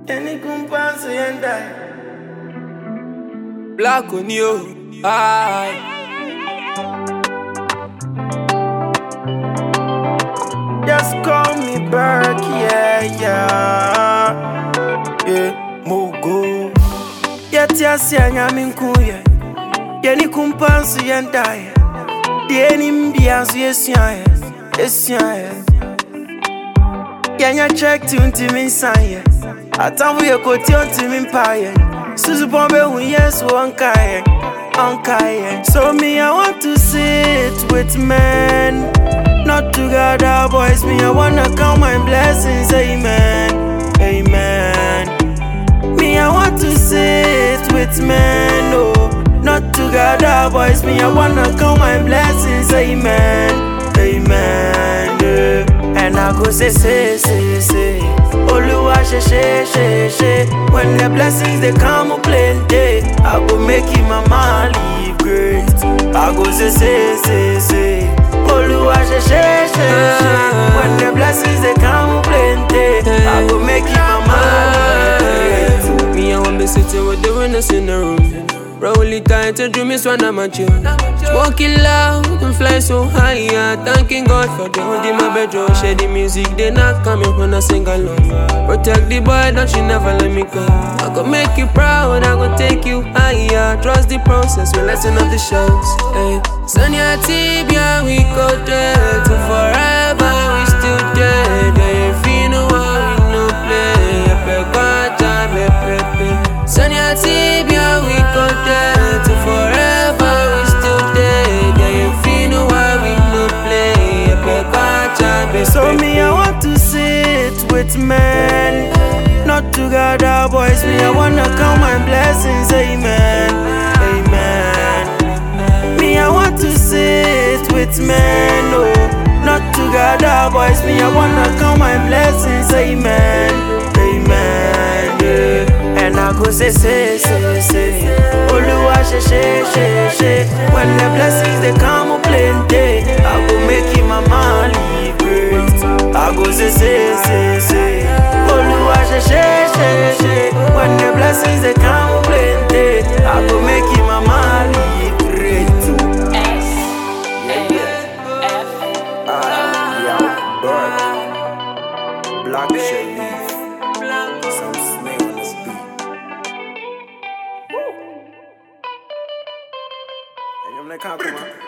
Any kumpansi and die. Black on you, aye. Just call me Burke, yeah. Mogo. Yet yasianya minkuye. Any kumpansi and die. The enemy bias, yes, Yanya check to me sign. I tell you, go to me pie. Susu Bombe, yes, one kind. So me, I want to sit with men, not together, boys. Me, I wanna count my blessings, amen, amen. Me, I want to sit with men, no, not together, boys. Me, I wanna count my blessings, amen, amen. Yeah. And I go say. Oluwa she. When the blessings they come plenty, I go make him mama live great. I go say. Oluwa she. When the blessings they come plenty, I go make him mama live great. Me, I want be sitting with the winners in the room. Roll it tight and dream is when I'm at you. Smoking loud and fly so high, yeah. Thanking God for the hood in my bedroom. Share the music, they not coming when I sing along. Protect the boy, don't you never let me go. I go make you proud, I go take you higher. Trust the process, we lesson of the shows. Hey. Sonia Tibia, we go there to forever, we still there. If you know how we no play, Sonia Tibia, we go there to forever, we still there. If you know how we no play, so me, I want to sit with men, not together, boys. Me, I wanna count my blessings, amen, amen. Me, I want to sit with men, no, not together, boys. Me, I wanna count my blessings, amen, amen. Yeah. And I go say. Oluwa she. When the blessings they come plenty, I go make him mama live great. I go say. Oluwa she. When the blessings they come plenty, I go make him mama live great. Black Shelly. Some snail on the beat. I'm like, come on.